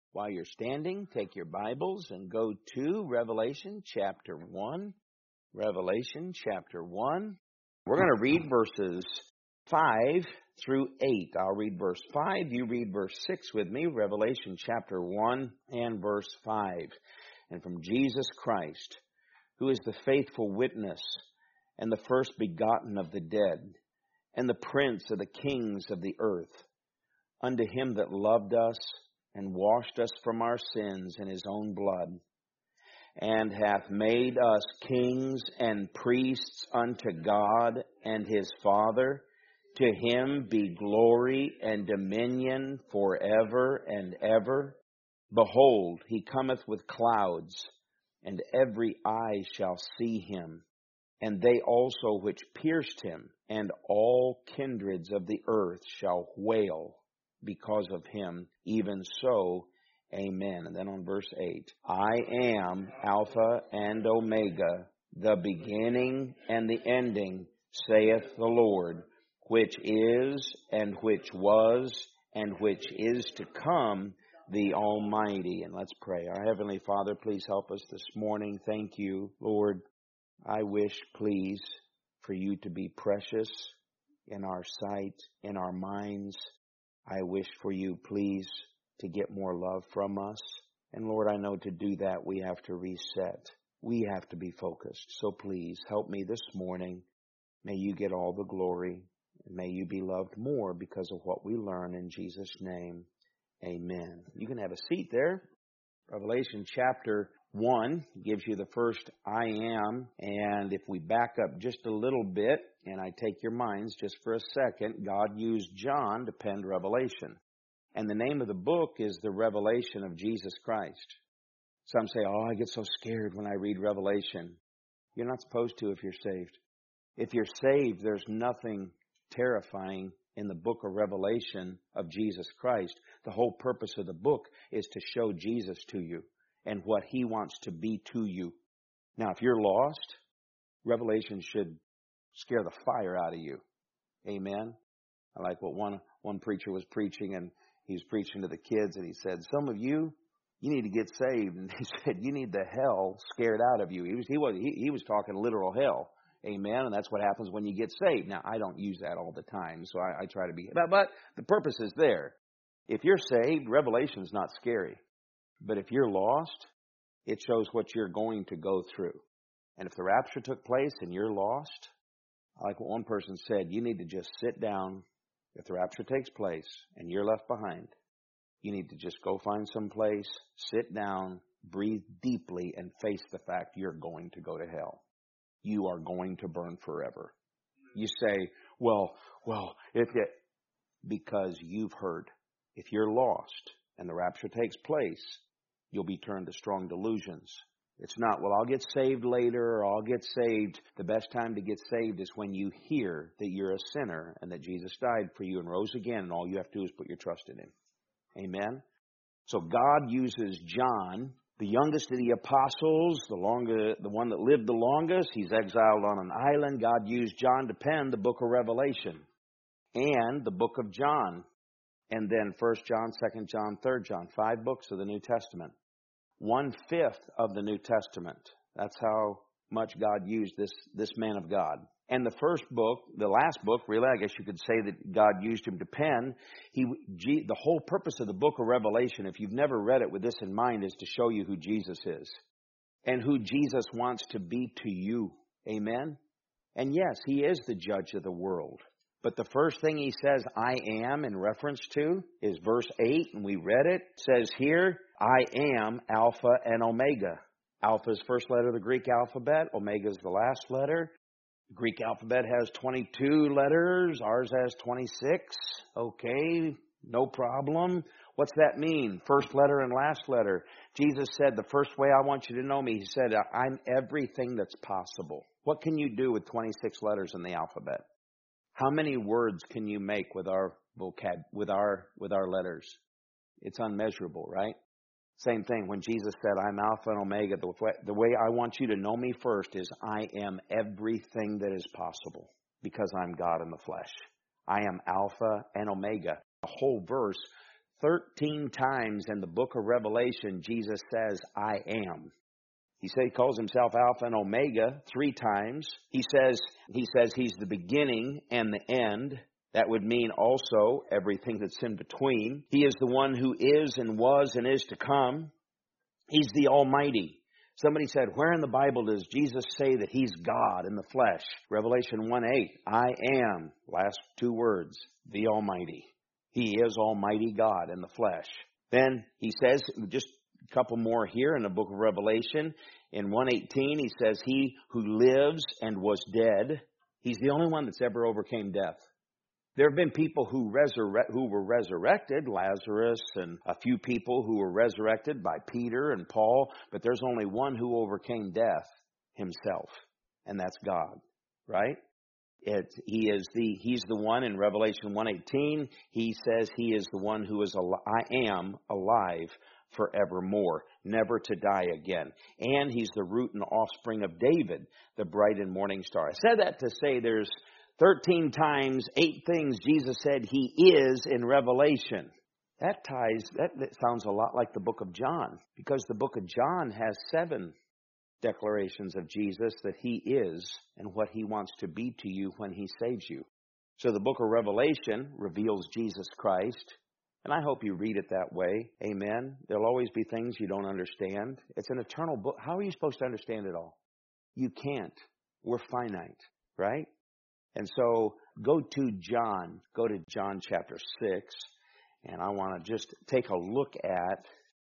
While you're standing, take your Bibles and go to Revelation chapter 1. Revelation chapter 1. We're going to read verses 5 through 8. I'll read verse 5. You read verse 6 with me. Revelation chapter 1 and verse 5. And from Jesus Christ, who is the faithful witness and the first begotten of the dead, and the prince of the kings of the earth, unto him that loved us and washed us from our sins in his own blood, and hath made us kings and priests unto God and his Father. To him be glory and dominion forever and ever. Behold, he cometh with clouds, and every eye shall see him, and they also which pierced him, and all kindreds of the earth shall wail because of him. Even so, amen. And then on verse 8, I am Alpha and Omega, the beginning and the ending, saith the Lord, which is, and which was, and which is to come, the Almighty. And let's pray. Our Heavenly Father, please help us this morning. Thank you, Lord. I wish, please, for you to be precious in our sight, in our minds. I wish for you, please, to get more love from us. And Lord, I know to do that we have to reset. We have to be focused. So please help me this morning. May you get all the glory. And may you be loved more because of what we learn in Jesus' name. Amen. You can have a seat there. Revelation chapter 1 gives you the first I am. And if we back up just a little bit, and I take your minds just for a second, God used John to pen Revelation. And the name of the book is The Revelation of Jesus Christ. Some say, I get so scared when I read Revelation. You're not supposed to if you're saved. If you're saved, there's nothing terrifying in the book of Revelation of Jesus Christ. The whole purpose of the book is to show Jesus to you and what he wants to be to you. Now, if you're lost, Revelation should scare the fire out of you. Amen. I like what one preacher was preaching, and he was preaching to the kids, and he said, some of you need to get saved. And he said, you need the hell scared out of you. He was talking literal hell. Amen. And that's what happens when you get saved. Now, I don't use that all the time, so I try to be, but the purpose is there. If you're saved, Revelation's not scary. But if you're lost, it shows what you're going to go through. And if the rapture took place and you're lost, like what one person said, you need to just sit down. If the rapture takes place and you're left behind, you need to just go find some place, sit down, breathe deeply, and face the fact you're going to go to hell. You are going to burn forever. You say, because you've heard. If you're lost and the rapture takes place, you'll be turned to strong delusions. It's not, I'll get saved later, or I'll get saved. The best time to get saved is when you hear that you're a sinner and that Jesus died for you and rose again, and all you have to do is put your trust in him. Amen? So God uses John, the youngest of the apostles, the one that lived the longest. He's exiled on an island. God used John to pen the book of Revelation and the book of John. And then 1 John, 2 John, 3 John, 5 books of the New Testament. 1/5 of the New Testament. That's how much God used this man of God. And the first book, the last book, really, I guess you could say that God used him to pen. The whole purpose of the book of Revelation, if you've never read it with this in mind, is to show you who Jesus is and who Jesus wants to be to you. Amen? And yes, he is the judge of the world. But the first thing he says, I am, in reference to, is verse 8, and we read it. It says here, I am Alpha and Omega. Alpha is first letter of the Greek alphabet. Omega is the last letter. The Greek alphabet has 22 letters. Ours has 26. Okay, no problem. What's that mean? First letter and last letter. Jesus said, the first way I want you to know me, he said, I'm everything that's possible. What can you do with 26 letters in the alphabet? How many words can you make with our with our letters? It's unmeasurable, right? Same thing when Jesus said, I'm Alpha and Omega. The way I want you to know me first is I am everything that is possible because I'm God in the flesh. I am Alpha and Omega. The whole verse 13 times in the book of Revelation, Jesus says, I am. He calls himself Alpha and Omega 3 times. He says he's the beginning and the end. That would mean also everything that's in between. He is the one who is and was and is to come. He's the Almighty. Somebody said, where in the Bible does Jesus say that he's God in the flesh? Revelation 1:8, I am, last 2 words, the Almighty. He is Almighty God in the flesh. Then he says, just a couple more here in the book of Revelation. In 1:18, he says, he who lives and was dead. He's the only one that's ever overcame death. There have been people who were resurrected, Lazarus and a few people who were resurrected by Peter and Paul, but there's only one who overcame death, himself, and that's God, right? He's the one in Revelation 1:18. He says he is the one who is I am alive forevermore, never to die again. And he's the root and offspring of David, the bright and morning star. I said that to say there's 13 times, 8 things Jesus said he is in Revelation. That sounds a lot like the book of John, because the book of John has 7 declarations of Jesus that he is and what he wants to be to you when he saves you. So the book of Revelation reveals Jesus Christ, and I hope you read it that way. Amen. There'll always be things you don't understand. It's an eternal book. How are you supposed to understand it all? You can't. We're finite, right? And so go to John chapter 6, and I want to just take a look at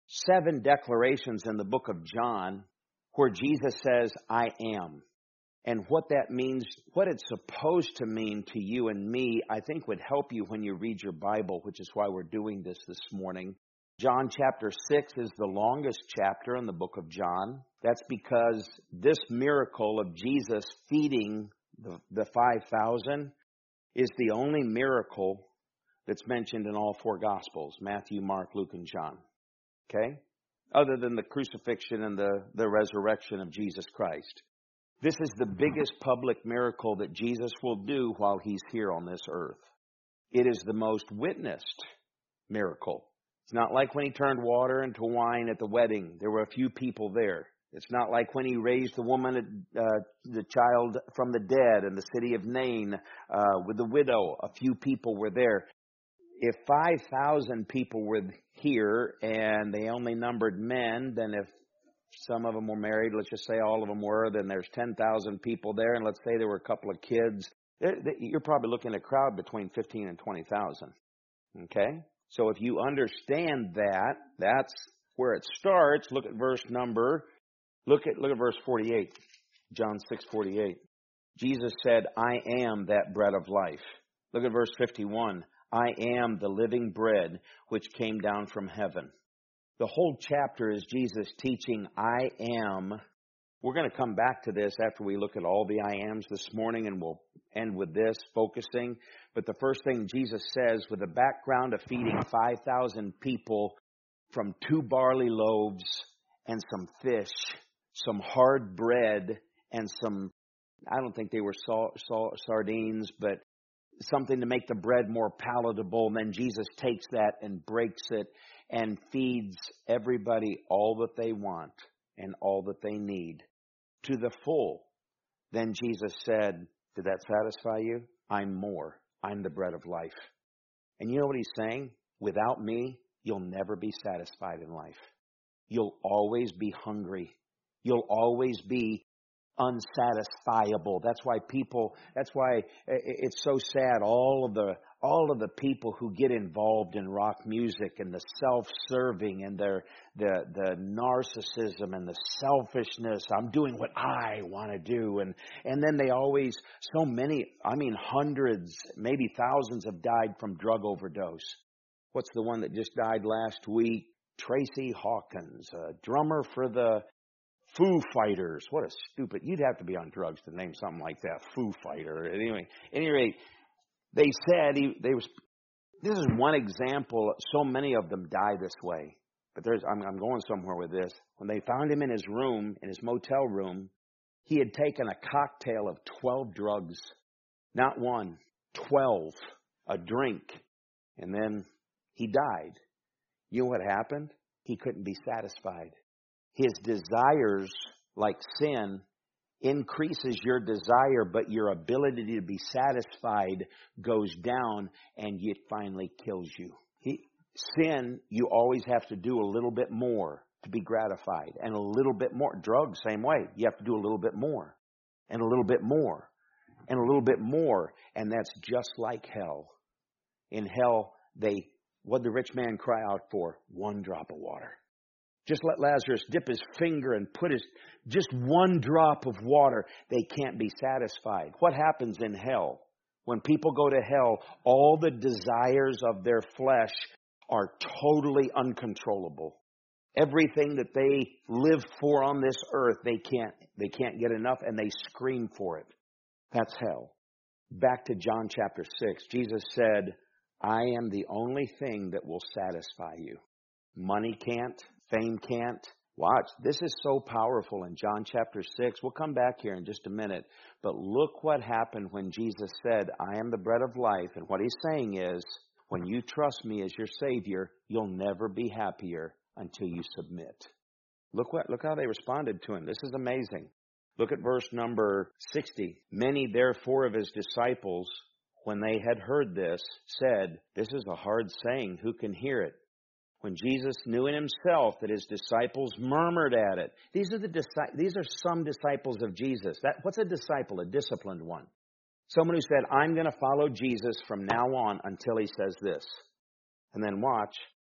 7 declarations in the book of John where Jesus says, I am. And what that means, what it's supposed to mean to you and me, I think would help you when you read your Bible, which is why we're doing this morning. John chapter 6 is the longest chapter in the book of John. That's because this miracle of Jesus feeding the 5,000 is the only miracle that's mentioned in all 4 Gospels, Matthew, Mark, Luke, and John. Okay? Other than the crucifixion and the resurrection of Jesus Christ. This is the biggest public miracle that Jesus will do while he's here on this earth. It is the most witnessed miracle. It's not like when he turned water into wine at the wedding. There were a few people there. It's not like when he raised the woman, the child from the dead in the city of Nain with the widow. A few people were there. If 5,000 people were here and they only numbered men, then if some of them were married, let's just say all of them were, then there's 10,000 people there, and let's say there were a couple of kids. You're probably looking at a crowd between 15 and 20,000. Okay? So if you understand that, that's where it starts. Look at verse 48. John 6:48. Jesus said, I am that bread of life. Look at verse 51. I am the living bread which came down from heaven. The whole chapter is Jesus teaching, I am. We're going to come back to this after we look at all the I ams this morning, and we'll end with this, focusing. But the first thing Jesus says, with a background of feeding 5,000 people from 2 barley loaves and some fish, some hard bread, and some, I don't think they were sardines, but something to make the bread more palatable. And then Jesus takes that and breaks it and feeds everybody all that they want and all that they need to the full. Then Jesus said, did that satisfy you? I'm more. I'm the bread of life. And you know what he's saying? Without me, you'll never be satisfied in life. You'll always be hungry. You'll always be unsatisfiable. That's why it's so sad. All of the people who get involved in rock music and the self-serving and the narcissism and the selfishness. I'm doing what I want to do. And then they always, so many, hundreds, maybe thousands have died from drug overdose. What's the one that just died last week? Tracy Hawkins, a drummer for the Foo Fighters. What a stupid, you'd have to be on drugs to name something like that, Foo Fighter. Anyway, at any rate, they said this is one example. So many of them die this way. But I'm going somewhere with this. When they found him in his room, in his motel room, he had taken a cocktail of 12 drugs. Not one, 12, a drink. And then he died. You know what happened? He couldn't be satisfied. His desires, like sin, increases your desire, but your ability to be satisfied goes down, and it finally kills you. Sin, you always have to do a little bit more to be gratified, and a little bit more. Drugs, same way. You have to do a little bit more, and a little bit more, and a little bit more, and that's just like hell. In hell, what did the rich man cry out for? One drop of water. Just let Lazarus dip his finger and put just one drop of water. They can't be satisfied. What happens in hell? When people go to hell, all the desires of their flesh are totally uncontrollable. Everything that they live for on this earth, they can't get enough, and they scream for it. That's hell. Back to John chapter 6. Jesus said, I am the only thing that will satisfy you. Money can't. Fame can't. Watch. This is so powerful in John chapter 6. We'll come back here in just a minute. But look what happened when Jesus said, I am the bread of life. And what he's saying is, when you trust me as your Savior, you'll never be happier until you submit. Look how they responded to him. This is amazing. Look at verse number 60. Many therefore of his disciples, when they had heard this, said, this is a hard saying. Who can hear it? When Jesus knew in himself that his disciples murmured at it. These are some disciples of Jesus. What's a disciple? A disciplined one. Someone who said, I'm going to follow Jesus from now on until he says this. And then watch.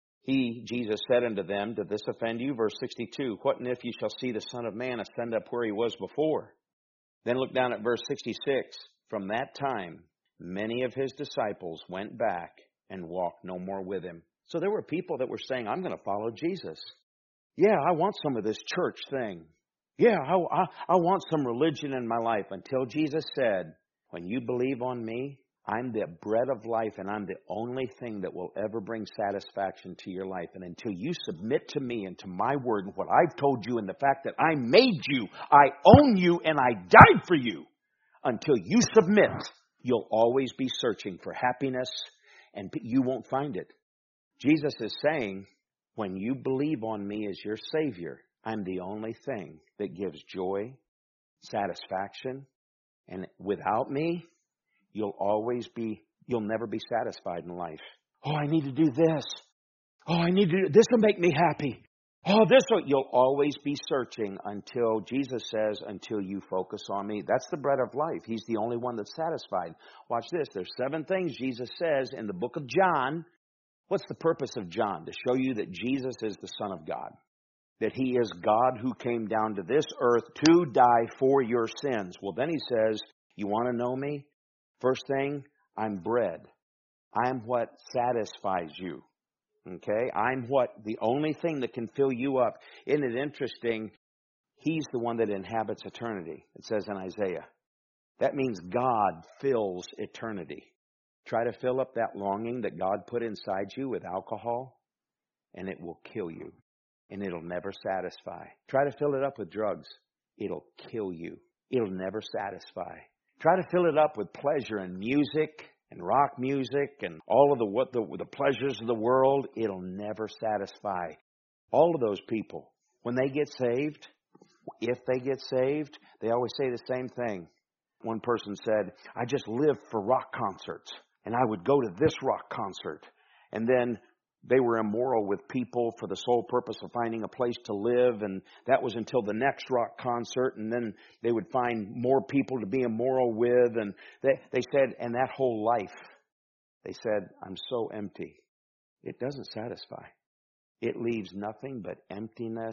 Jesus said unto them, did this offend you? Verse 62, what if you shall see the Son of Man ascend up where he was before? Then look down at verse 66. From that time, many of his disciples went back and walked no more with him. So there were people that were saying, I'm going to follow Jesus. Yeah, I want some of this church thing. Yeah, I want some religion in my life. Until Jesus said, when you believe on me, I'm the bread of life, and I'm the only thing that will ever bring satisfaction to your life. And until you submit to me and to my word and what I've told you and the fact that I made you, I own you, and I died for you, until you submit, you'll always be searching for happiness, and you won't find it. Jesus is saying, when you believe on me as your Savior, I'm the only thing that gives joy, satisfaction, and without me, you'll never be satisfied in life. Oh, I need to do this. Oh, this will make me happy. Oh, you'll always be searching until Jesus says, until you focus on me. That's the bread of life. He's the only one that's satisfied. Watch this. There's 7 things Jesus says in the book of John. What's the purpose of John? To show you that Jesus is the Son of God. That he is God who came down to this earth to die for your sins. Well, then he says, you want to know me? First thing, I'm bread. I'm what satisfies you. Okay? I'm the only thing that can fill you up. Isn't it interesting? He's the one that inhabits eternity. It says in Isaiah. That means God fills eternity. Try to fill up that longing that God put inside you with alcohol, and it will kill you. And it'll never satisfy. Try to fill it up with drugs. It'll kill you. It'll never satisfy. Try to fill it up with pleasure and music and rock music and all of the pleasures of the world. It'll never satisfy. All of those people, when they get saved, if they get saved, they always say the same thing. One person said, I just live for rock concerts. And I would go to this rock concert. And then they were immoral with people for the sole purpose of finding a place to live. And that was until the next rock concert. And then they would find more people to be immoral with. And they said, and that whole life, they said, I'm so empty. It doesn't satisfy. It leaves nothing but emptiness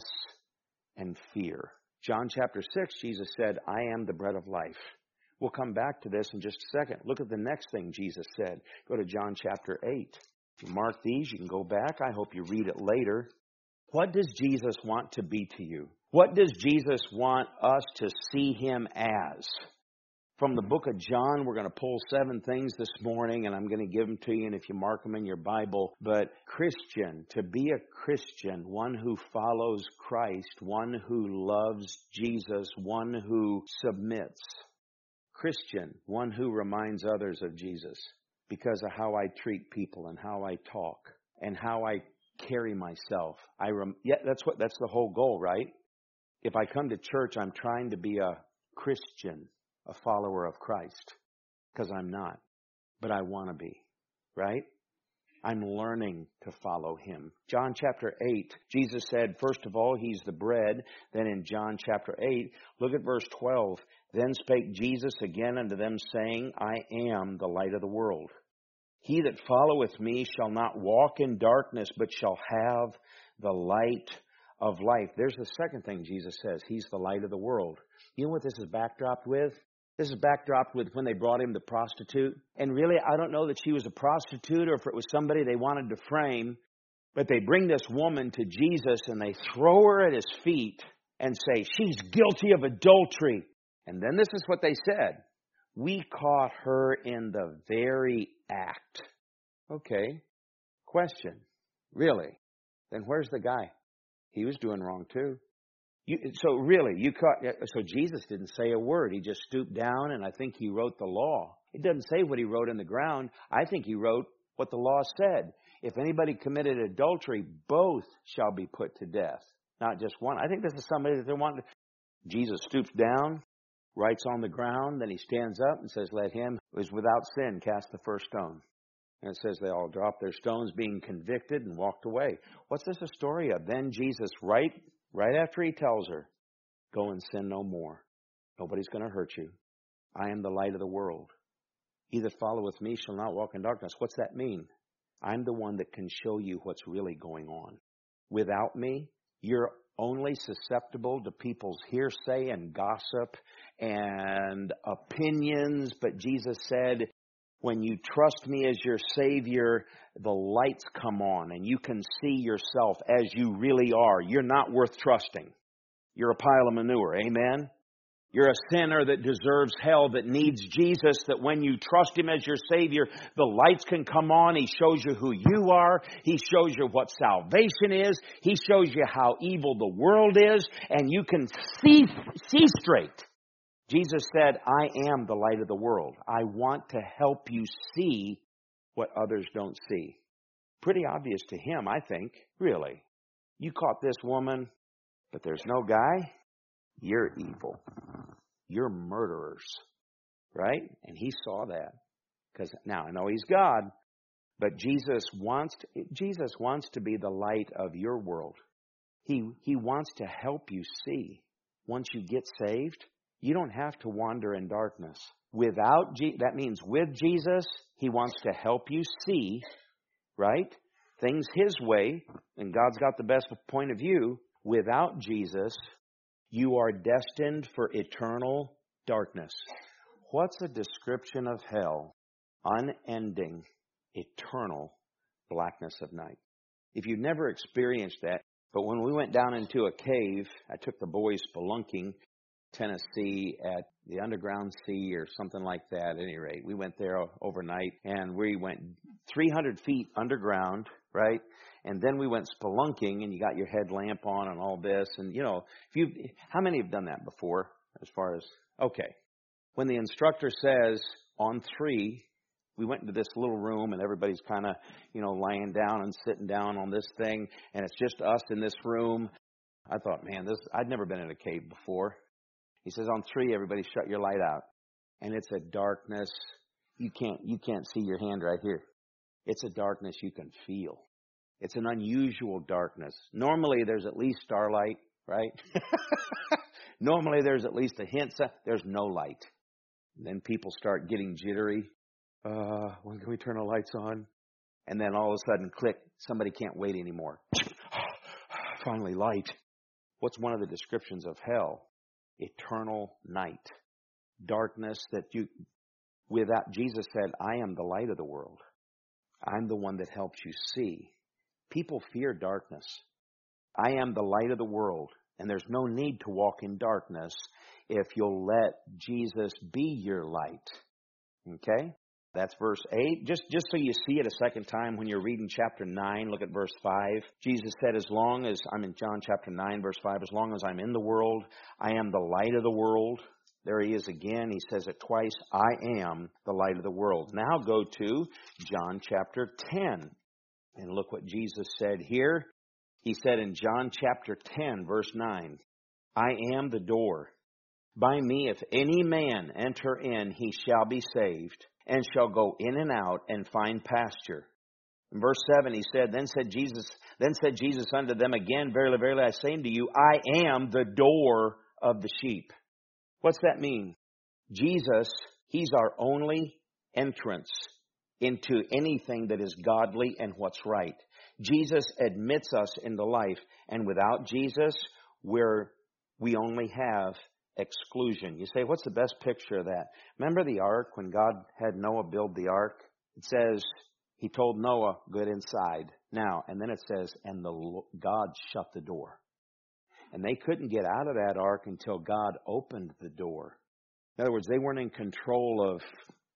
and fear. John chapter 6, Jesus said, I am the bread of life. We'll come back to this in just a second. Look at the next thing Jesus said. Go to John chapter 8. If you mark these, you can go back. I hope you read it later. What does Jesus want to be to you? What does Jesus want us to see him as? From the book of John, we're going to pull 7 things this morning, and I'm going to give them to you, and if you mark them in your Bible. But Christian, to be a Christian, one who follows Christ, one who loves Jesus, one who submits. Christian, one who reminds others of Jesus because of how I treat people and how I talk and how I carry myself. That's the whole goal, right? If I come to church, I'm trying to be a Christian, a follower of Christ, because I'm not, but I want to be, right? I'm learning to follow him. John chapter 8, Jesus said, first of all, he's the bread. Then in John chapter 8, look at verse 12. Then spake Jesus again unto them, saying, I am the light of the world. He that followeth me shall not walk in darkness, but shall have the light of life. There's the second thing Jesus says. He's the light of the world. You know what this is backdropped with? This is backdropped with when they brought him the prostitute. And really, I don't know that she was a prostitute or if it was somebody they wanted to frame. But they bring this woman to Jesus and they throw her at his feet and say, she's guilty of adultery. And then this is what they said. We caught her in the very act. Okay. Question. Really? Then where's the guy? He was doing wrong too. So Jesus didn't say a word. He just stooped down and I think he wrote the law. It doesn't say what he wrote in the ground. I think he wrote what the law said. If anybody committed adultery, both shall be put to death. Not just one. I think this is somebody that they wanted. Jesus stoops down, writes on the ground, then he stands up and says, let him who is without sin cast the first stone. And it says they all dropped their stones being convicted and walked away. What's this a story of? Then Jesus, right after he tells her, go and sin no more. Nobody's going to hurt you. I am the light of the world. He that followeth me shall not walk in darkness. What's that mean? I'm the one that can show you what's really going on. Without me, you're only susceptible to people's hearsay and gossip and opinions. But Jesus said, when you trust me as your Savior, the lights come on and you can see yourself as you really are. You're not worth trusting. You're a pile of manure. Amen? You're a sinner that deserves hell, that needs Jesus, that when you trust him as your Savior, the lights can come on. He shows you who you are. He shows you what salvation is. He shows you how evil the world is, and you can see straight. Jesus said, I am the light of the world. I want to help you see what others don't see. Pretty obvious to him, I think. Really. You caught this woman, but there's no guy. You're evil. You're murderers. Right? And he saw that. Because now I know he's God, but Jesus wants to be the light of your world. He wants to help you see. Once you get saved, you don't have to wander in darkness. That means with Jesus, he wants to help you see, right? Things his way, and God's got the best point of view. Without Jesus, you are destined for eternal darkness. What's a description of hell? Unending, eternal blackness of night. If you've never experienced that, but when we went down into a cave, I took the boys spelunking, Tennessee, at the Underground Sea or something like that. At any rate, we went there overnight and we went 300 feet underground, right? And then we went spelunking and you got your headlamp on and all this. And how many have done that before? Okay. When the instructor says on 3, we went into this little room and everybody's kind of, lying down and sitting down on this thing. And it's just us in this room. I thought, man, I'd never been in a cave before. He says, on 3, everybody shut your light out. And it's a darkness. You can't see your hand right here. It's a darkness you can feel. It's an unusual darkness. Normally, there's at least starlight, right? Normally, there's at least a hint. There's no light. And then people start getting jittery. When can we turn the lights on? And then all of a sudden, click, somebody can't wait anymore. Finally, light. What's one of the descriptions of hell? Eternal night. Darkness without Jesus said, I am the light of the world. I'm the one that helps you see. People fear darkness. I am the light of the world. And there's no need to walk in darkness if you'll let Jesus be your light. Okay? That's verse 8. Just so you see it a second time when you're reading chapter 9, look at verse 5. Jesus said, I'm in John chapter 9, verse 5, as long as I'm in the world, I am the light of the world. There he is again. He says it twice. I am the light of the world. Now go to John chapter 10. And look what Jesus said here. He said in John chapter 10, verse 9, I am the door. By me, if any man enter in, he shall be saved, and shall go in and out and find pasture. In verse 7, he said, Then said Jesus unto them again, Verily, verily, I say unto you, I am the door of the sheep. What's that mean? Jesus, He's our only entrance into anything that is godly and what's right. Jesus admits us into life, and without Jesus, we only have exclusion. You say, what's the best picture of that? Remember the ark, when God had Noah build the ark? It says, He told Noah, get inside. Now, and then it says, and God shut the door. And they couldn't get out of that ark until God opened the door. In other words, they weren't in control of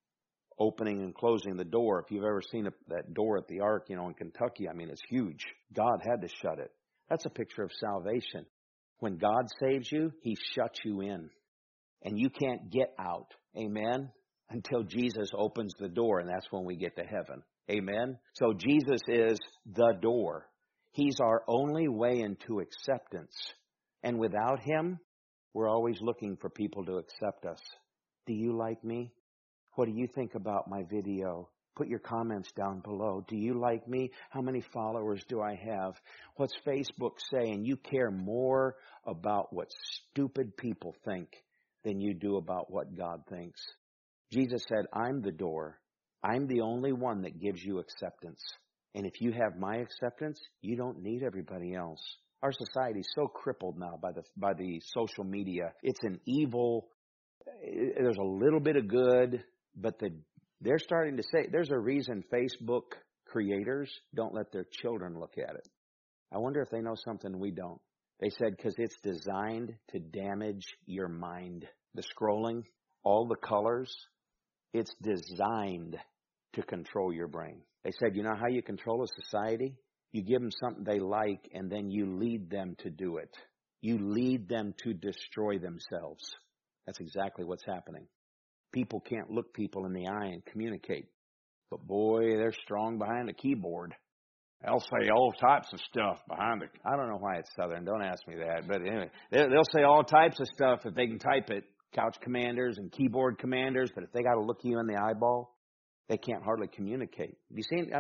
opening and closing the door. If you've ever seen that door at the ark, in Kentucky, it's huge. God had to shut it. That's a picture of salvation. When God saves you, He shuts you in. And you can't get out. Amen? Until Jesus opens the door, and that's when we get to heaven. Amen? So Jesus is the door. He's our only way into acceptance. And without Him, we're always looking for people to accept us. Do you like me? What do you think about my video? Put your comments down below. Do you like me? How many followers do I have? What's Facebook saying? You care more about what stupid people think than you do about what God thinks. Jesus said, I'm the door. I'm the only one that gives you acceptance. And if you have my acceptance, you don't need everybody else. Our society is so crippled now by the social media. It's an evil. There's a little bit of good, but they're starting to say there's a reason Facebook creators don't let their children look at it. I wonder if they know something we don't. They said because it's designed to damage your mind. The scrolling, all the colors, it's designed to control your brain. They said, you know how you control a society? You give them something they like, and then you lead them to do it. You lead them to destroy themselves. That's exactly what's happening. People can't look people in the eye and communicate. But boy, they're strong behind a keyboard. They'll say all types of stuff behind it. I don't know why it's Southern. Don't ask me that. But anyway, they'll say all types of stuff if they can type it. Couch commanders and keyboard commanders. But if they got to look you in the eyeball, they can't hardly communicate. Have you seen?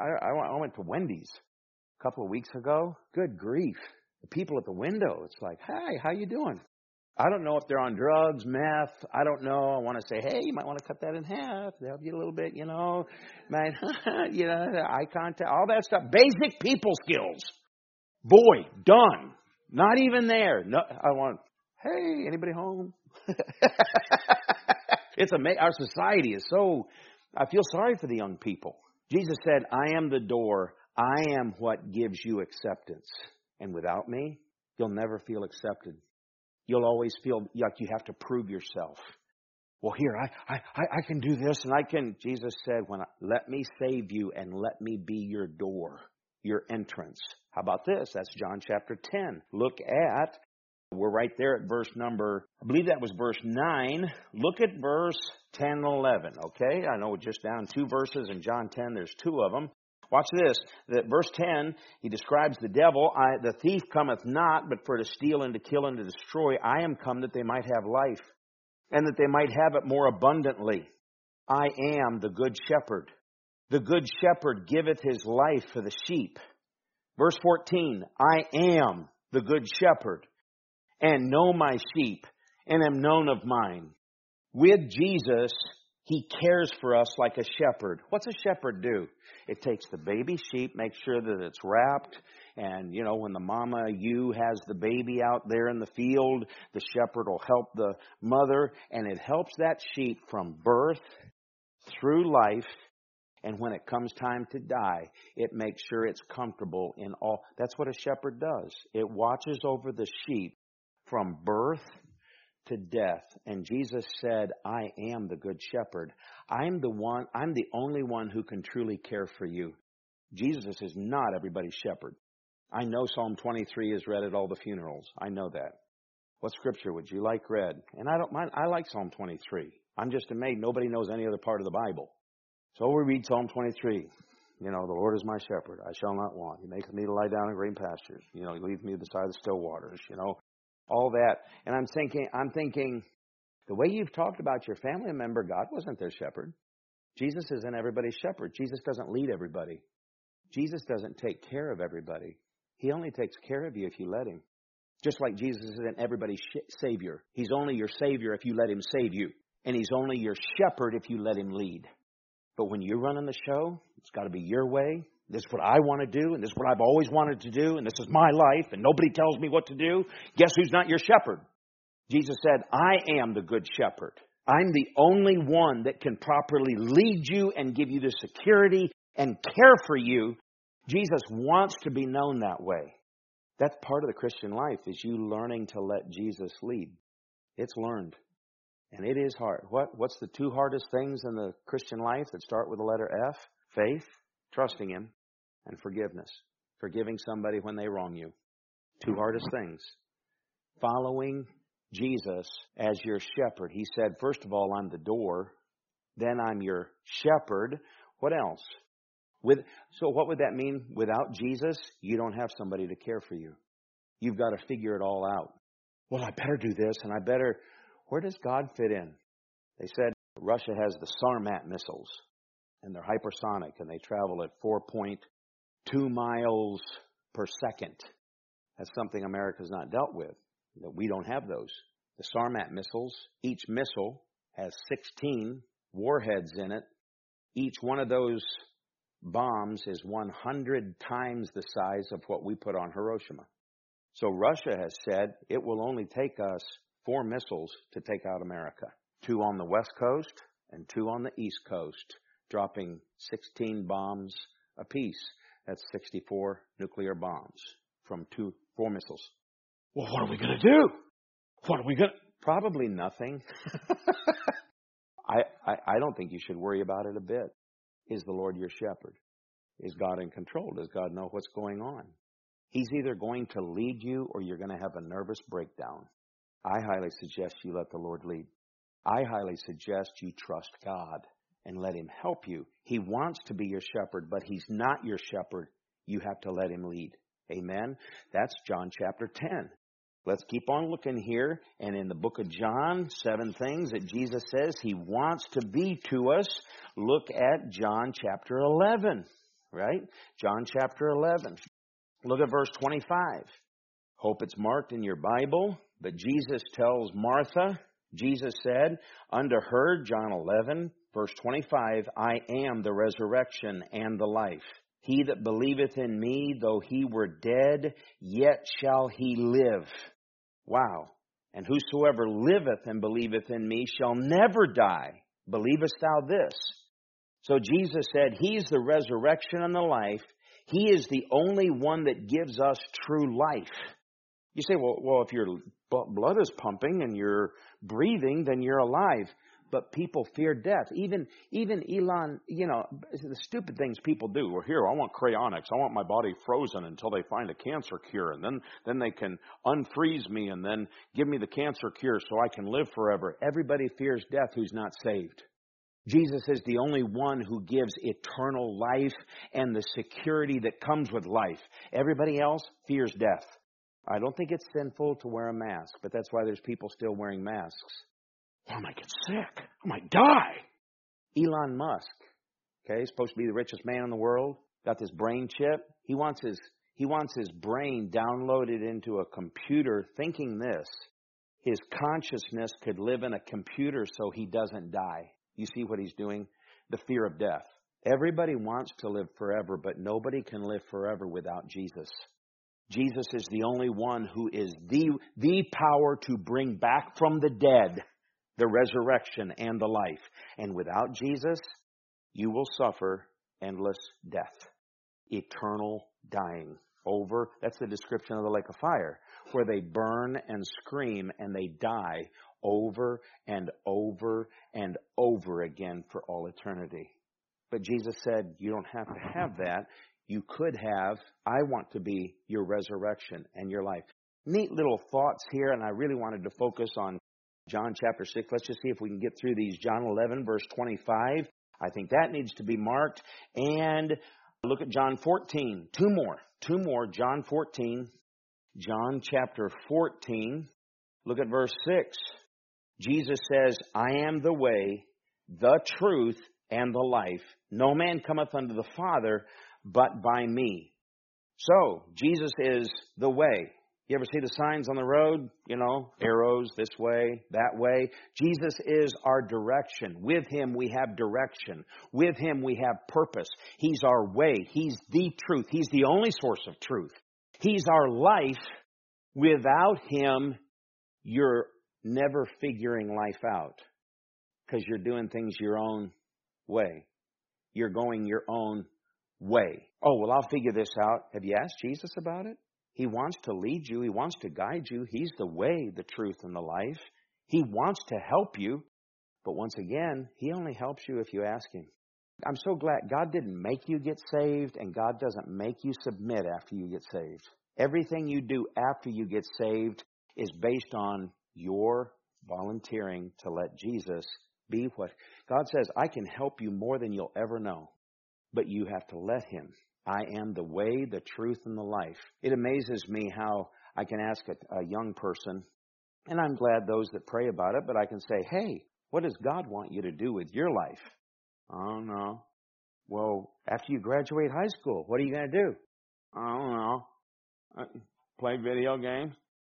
I went to Wendy's a couple of weeks ago. Good grief. The people at the window, it's like, hi, how you doing? I don't know if they're on drugs, meth. I don't know. I want to say, hey, you might want to cut that in half. That'll get a little bit, might, eye contact, all that stuff. Basic people skills. Boy, done. Not even there. No, I want, hey, anybody home? It's amazing. Our society is so, I feel sorry for the young people. Jesus said, I am the door. I am what gives you acceptance. And without me, you'll never feel accepted. You'll always feel like you have to prove yourself. Well, here, I can do this and I can. Jesus said, let me save you and let me be your door, your entrance. How about this? That's John chapter 10. We're right there at verse number, I believe that was verse 9. Look at verse 10 and 11, okay? I know we're just down 2 verses in John 10. There's 2 of them. Watch this. Verse 10, he describes the devil. The thief cometh not, but for to steal and to kill and to destroy. I am come that they might have life, and that they might have it more abundantly. I am the good shepherd. The good shepherd giveth his life for the sheep. Verse 14, I am the good shepherd, and know my sheep, and am known of mine. With Jesus, He cares for us like a shepherd. What's a shepherd do? It takes the baby sheep, makes sure that it's wrapped. And, when the mama ewe has the baby out there in the field, the shepherd will help the mother. And it helps that sheep from birth through life. And when it comes time to die, it makes sure it's comfortable in all. That's what a shepherd does. It watches over the sheep from birth to death. And Jesus said, I am the good shepherd. I'm the only one who can truly care for you. Jesus is not everybody's shepherd. I know Psalm 23 is read at all the funerals. I know that. What scripture would you like read? And I don't mind. I like Psalm 23. I'm just amazed nobody knows any other part of the Bible. So we read Psalm 23. You know, the Lord is my shepherd. I shall not want. He maketh me to lie down in green pastures. You know, He leads me to the side of the still waters. You know, all that. And I'm thinking, the way you've talked about your family member, God wasn't their shepherd. Jesus isn't everybody's shepherd. Jesus doesn't lead everybody. Jesus doesn't take care of everybody. He only takes care of you if you let Him. Just like Jesus isn't everybody's Savior. He's only your Savior if you let Him save you. And He's only your shepherd if you let Him lead. But when you're running the show, it's got to be your way. This is what I want to do, and this is what I've always wanted to do, and this is my life, and nobody tells me what to do. Guess who's not your shepherd? Jesus said, I am the good shepherd. I'm the only one that can properly lead you and give you the security and care for you. Jesus wants to be known that way. That's part of the Christian life, is you learning to let Jesus lead. It's learned. And it is hard. What's the two hardest things in the Christian life that start with the letter F? Faith, trusting Him, and forgiveness. Forgiving somebody when they wrong you. Two hardest things. Following Jesus as your shepherd. He said, first of all, I'm the door. Then I'm your shepherd. What else? So what would that mean? Without Jesus, you don't have somebody to care for you. You've got to figure it all out. Well, I better do this, and I better... Where does God fit in? They said Russia has the Sarmat missiles, and they're hypersonic, and they travel at 4.2 miles per second. That's something America's not dealt with. We don't have those. The Sarmat missiles, each missile has 16 warheads in it. Each one of those bombs is 100 times the size of what we put on Hiroshima. So Russia has said it will only take us 4 missiles to take out America. 2 on the west coast and 2 on the east coast, dropping 16 bombs apiece. That's 64 nuclear bombs from 4 missiles. Well, what are we going to do? Probably nothing. I don't think you should worry about it a bit. Is the Lord your shepherd? Is God in control? Does God know what's going on? He's either going to lead you or you're going to have a nervous breakdown. I highly suggest you let the Lord lead. I highly suggest you trust God and let Him help you. He wants to be your shepherd, but He's not your shepherd. You have to let Him lead. Amen? That's John chapter 10. Let's keep on looking here. And in the book of John, 7 things that Jesus says He wants to be to us. Look at John chapter 11. Right? John chapter 11. Look at verse 25. Hope it's marked in your Bible. But Jesus tells Martha, Jesus said unto her, John 11, verse 25, I am the resurrection and the life. He that believeth in me, though he were dead, yet shall he live. Wow. And whosoever liveth and believeth in me shall never die. Believest thou this? So Jesus said He's the resurrection and the life. He is the only one that gives us true life. You say, well, if your blood is pumping and you're breathing, then you're alive. But people fear death. Even Elon, the stupid things people do. Well, here, I want cryonics. I want my body frozen until they find a cancer cure. And then they can unfreeze me and then give me the cancer cure so I can live forever. Everybody fears death who's not saved. Jesus is the only one who gives eternal life and the security that comes with life. Everybody else fears death. I don't think it's sinful to wear a mask, but that's why there's people still wearing masks. I might get sick. I might die. Elon Musk, okay, supposed to be the richest man in the world, got this brain chip. He wants his brain downloaded into a computer, thinking this. His consciousness could live in a computer so he doesn't die. You see what he's doing? The fear of death. Everybody wants to live forever, but nobody can live forever without Jesus. Jesus is the only one who is the power to bring back from the dead the resurrection and the life. And without Jesus, you will suffer endless death, eternal dying. That's the description of the lake of fire, where they burn and scream and they die over and over and over again for all eternity. But Jesus said, you don't have to have that. You could have, I want to be your resurrection and your life. Neat little thoughts here, and I really wanted to focus on John chapter 6. Let's just see if we can get through these. John 11, verse 25. I think that needs to be marked. And Look at John 14. Two more. John 14. John chapter 14. Look at verse 6. Jesus says, I am the way, the truth, and the life. No man cometh unto the Father but by me. So, Jesus is the way. You ever see the signs on the road? You know, arrows this way, that way. Jesus is our direction. With Him we have direction. With Him we have purpose. He's our way. He's the truth. He's the only source of truth. He's our life. Without Him, you're never figuring life out because you're doing things your own way. You're going your own way. Oh, well, I'll figure this out. Have you asked Jesus about it? He wants to lead you. He wants to guide you. He's the way, the truth, and the life. He wants to help you. But once again, He only helps you if you ask Him. I'm so glad God didn't make you get saved, and God doesn't make you submit after you get saved. Everything you do after you get saved is based on your volunteering to let Jesus be what God says. I can help you more than you'll ever know, but you have to let Him. I am the way, the truth, and the life. It amazes me how I can ask a young person, and I'm glad those that pray about it, but I can say, hey, what does God want you to do with your life? I don't know. Well, after you graduate high school, what are you going to do? I don't know. Play video games?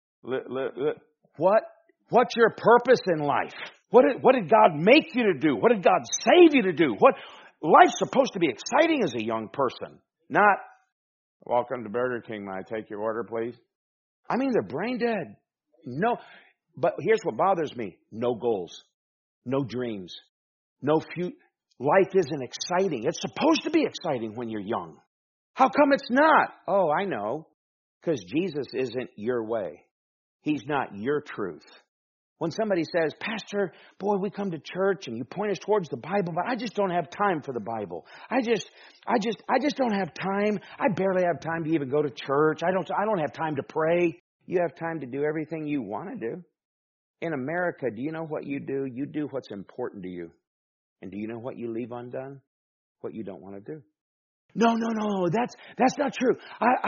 What's your purpose in life? What did God make you to do? What did God save you to do? Life's supposed to be exciting as a young person. Not, welcome to Burger King. May I take your order, please? I mean, they're brain dead. No, but here's what bothers me. No goals. No dreams. No future. Life isn't exciting. It's supposed to be exciting when you're young. How come it's not? Oh, I know. Because Jesus isn't your way. He's not your truth. When somebody says, Pastor, boy, we come to church and you point us towards the Bible, but I just don't have time for the Bible. I just don't have time. I barely have time to even go to church. I don't have time to pray. You have time to do everything you want to do. In America, do you know what you do? You do what's important to you. And do you know what you leave undone? What you don't want to do. No, that's not true.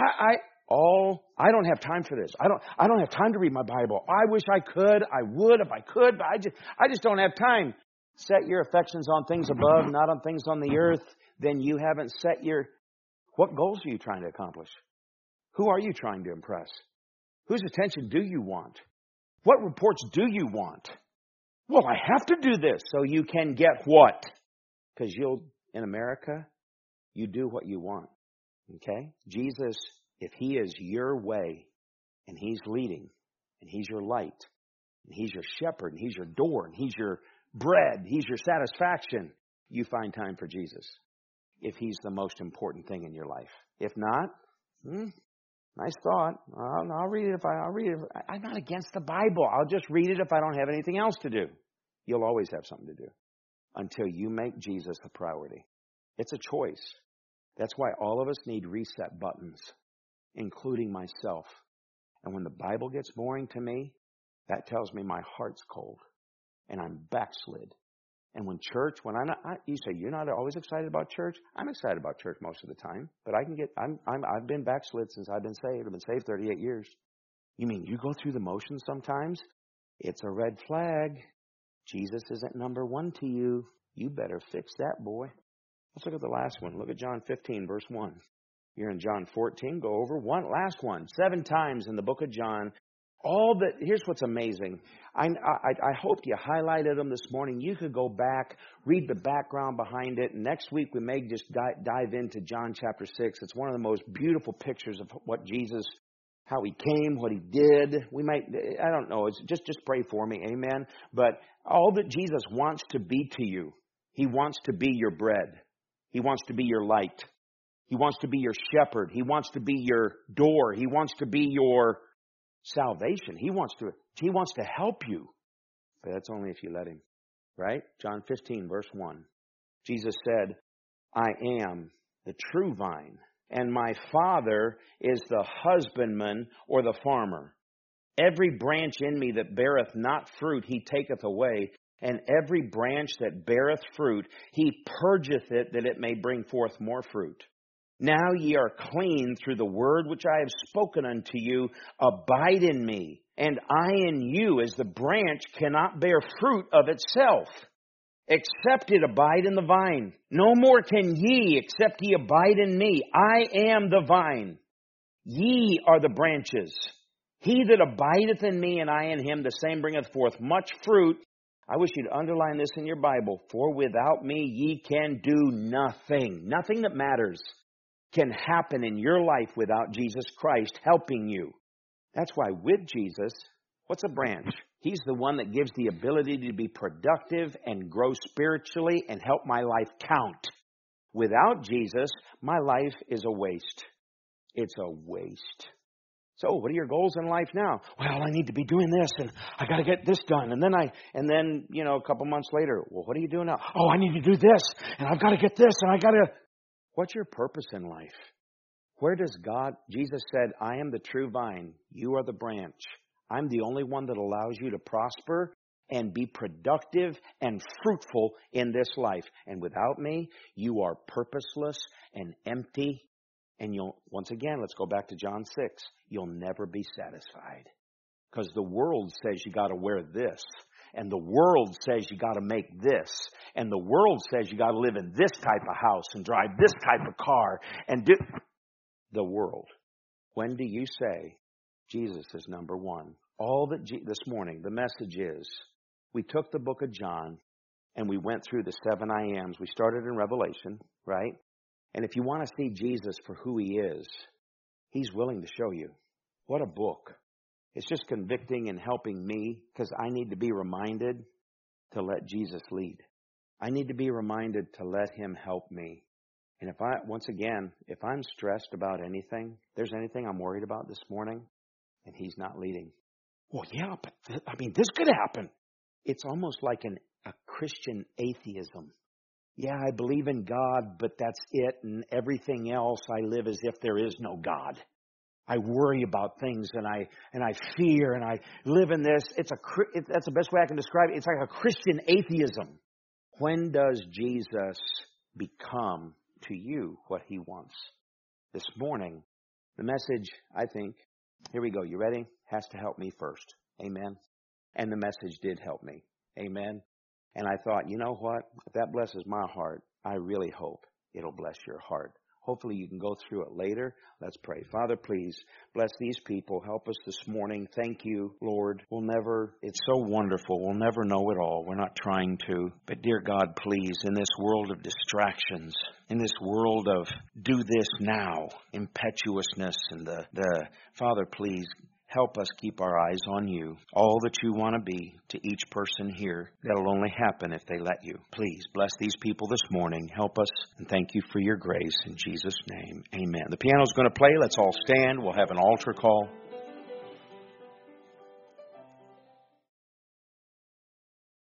I don't have time for this. I don't have time to read my Bible. I wish I could. I would if I could, but I just don't have time. Set your affections on things above, not on things on the earth. Then you haven't set what goals are you trying to accomplish? Who are you trying to impress? Whose attention do you want? What reports do you want? Well, I have to do this so you can get what? Because in America, you do what you want. Okay? Jesus, if He is your way, and He's leading, and He's your light, and He's your shepherd, and He's your door, and He's your bread, He's your satisfaction, you find time for Jesus. If He's the most important thing in your life. If not, nice thought. I'll read it I'll read it. I'm not against the Bible. I'll just read it if I don't have anything else to do. You'll always have something to do until you make Jesus a priority. It's a choice. That's why all of us need reset buttons, including myself. And when the Bible gets boring to me, that tells me my heart's cold and I'm backslid. And when you say you're not always excited about church. I'm excited about church most of the time, but I've been backslid since I've been saved. I've been saved 38 years. You mean you go through the motions sometimes? It's a red flag. Jesus isn't number one to you. You better fix that, boy. Let's look at the last one. Look at John 15, verse 1. You're in John 14. Go over last one. 7 times in the book of John. Here's what's amazing. I hope you highlighted them this morning. You could go back, read the background behind it. Next week we may just dive into John chapter 6. It's one of the most beautiful pictures of what Jesus, how He came, what He did. I don't know. It's just pray for me. Amen. But all that Jesus wants to be to you. He wants to be your bread. He wants to be your light. He wants to be your shepherd. He wants to be your door. He wants to be your salvation. He wants to help you. But that's only if you let Him. Right? John 15, verse 1. Jesus said, I am the true vine, and my Father is the husbandman or the farmer. Every branch in me that beareth not fruit, He taketh away. And every branch that beareth fruit, He purgeth it that it may bring forth more fruit. Now ye are clean through the word which I have spoken unto you. Abide in me, and I in you, as the branch cannot bear fruit of itself, except it abide in the vine. No more can ye, except ye abide in me. I am the vine. Ye are the branches. He that abideth in me, and I in him, the same bringeth forth much fruit. I wish you'd underline this in your Bible. For without me ye can do nothing. Nothing that matters can happen in your life without Jesus Christ helping you. That's why with Jesus, what's a branch? He's the one that gives the ability to be productive and grow spiritually and help my life count. Without Jesus, my life is a waste. It's a waste. So what are your goals in life now? Well, I need to be doing this, and I got to get this done. And then, a couple months later, well, what are you doing now? Oh, I need to do this, and I've got to get this, and I got to... What's your purpose in life? Where does God... Jesus said, I am the true vine. You are the branch. I'm the only one that allows you to prosper and be productive and fruitful in this life. And without me, you are purposeless and empty. And once again, let's go back to John 6. You'll never be satisfied. Because the world says you got to wear this. And the world says you got to make this. And the world says you got to live in this type of house and drive this type of car. And do the world. When do you say Jesus is number one? All that this morning, the message is, we took the book of John and we went through the 7 I ams. We started in Revelation, right? And if you want to see Jesus for who he is, he's willing to show you. What a book. It's just convicting and helping me because I need to be reminded to let Jesus lead. I need to be reminded to let him help me. And if I'm stressed about anything, there's anything I'm worried about this morning, and he's not leading. Well, yeah, but this could happen. It's almost like a Christian atheism. Yeah, I believe in God, but that's it. And everything else, I live as if there is no God. I worry about things and I fear and I live in this. That's the best way I can describe it. It's like a Christian atheism. When does Jesus become to you what he wants? This morning, the message, I think, here we go. You ready? Has to help me first. Amen. And the message did help me. Amen. And I thought, you know what? If that blesses my heart, I really hope it'll bless your heart. Hopefully you can go through it later. Let's pray. Father, please bless these people. Help us this morning. Thank you, Lord. It's so wonderful. We'll never know it all. We're not trying to. But dear God, please, in this world of distractions, in this world of do this now, impetuousness, and Father, please, help us keep our eyes on you. All that you want to be to each person here, that'll only happen if they let you. Please bless these people this morning. Help us, and thank you for your grace. In Jesus' name, amen. The piano's going to play. Let's all stand. We'll have an altar call.